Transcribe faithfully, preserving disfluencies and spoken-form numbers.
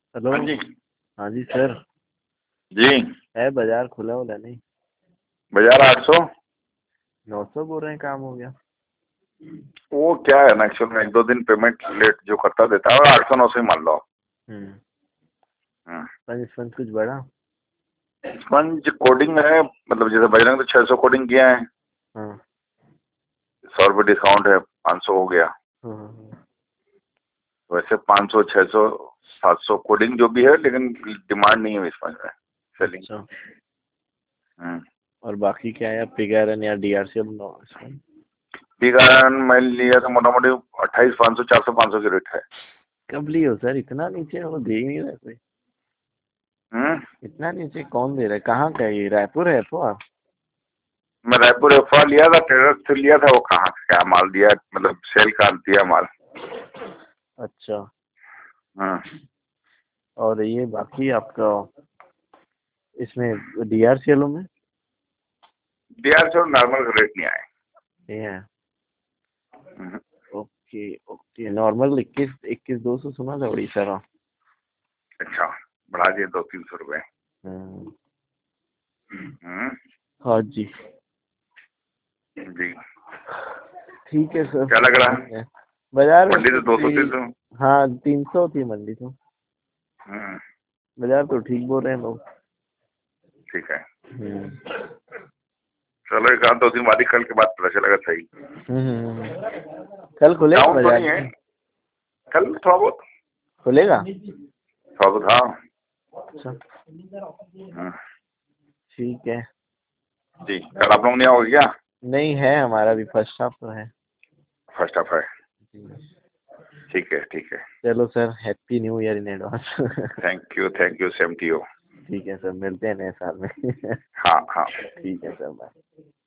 Hello. हाँ जी। हाँ जी sir. जी। है बाजार खुला होला नहीं? बाजार आठ सौ। नौ सौ बोल रहे हैं, काम हो गया। वो क्या है ना, एक्चुअल में एक दो दिन पेमेंट लेट जो करता देता है, और आठ सौ नौ सौ ही मान लो। हम्म। हम्म। पंच पंच कुछ बड़ा? स्पंज कोडिंग है, मतलब जैसे बजरंग तो छह सौ कोडिंग किया है। हाँ सौ रुपये डिस्काउंट है, पाँच सौ हो गया। हाँ हाँ। वैसे पाँच सौ छह सौ सात सौ कोडिंग जो भी है, लेकिन डिमांड नहीं है स्पंज में, सेलिंग। अच्छा। हम्म। और बाकी क्या है, पिगारन या डीआरसी बनाओ इसमें? कारण मैं लिया तो मोटा मोटी अट्ठाईस पाँच सौ चार सौ पाँच सौ की रेट है। कब लिए हो सर? इतना नीचे वो दे ही नहीं रहे कोई। हम्म। इतना नीचे कौन दे रहा है? कहाँ का है ये? रायपुर है एफओ? मैं रायपुर एफआ लिया था, ट्रेडर से लिया था। वो कहाँ से क्या माल दिया, मतलब सेल का दिया माल। अच्छा। हाँ। और ये बाकी आपका इसमें डीआरसीएल में? डीआर से नॉर्मल रेट नहीं आए। ये है। हम्म। Okay okay. नॉर्मल इक्कीस इक्कीस दो सौ सुना था उड़ीसा का। अच्छा, बढ़ा दिए दो तीन सौ रुपए। हम्म। हम्म। हाँ जी। जी। ठीक है सर। क्या लग रहा है? बढ़िया है। बाजार मंडी वैसे तो दो सौ तेरी। तीन सौ। हाँ, तीन सौ थी मंडी तो। हम्म। बाजार तो ठीक बोल रहे हैं लोग। ठीक है। हम्म चलो एक आध दो दिन बाद ही, कल के बाद पता चलेगा सही। हम्म। कल खुलेगा डाउन तो बाजार नहीं है, नहीं? कल थोड़ा बहुत। खुलेगा? थोड़ा बहुत हाँ। अच्छा। हम्म। ठीक है। जी, कल आप लोग नहीं आओगे क्या? नहीं है, हमारा भी फर्स्ट हाफ तो है। फर्स्ट ऑफ है। जी। ठीक है ठीक है। चलो sir, happy new year in advance. Thank you thank you, same to you. ठीक है सर, मिलते हैं नए साल में। हाँ हाँ। ठीक है सर, बाय।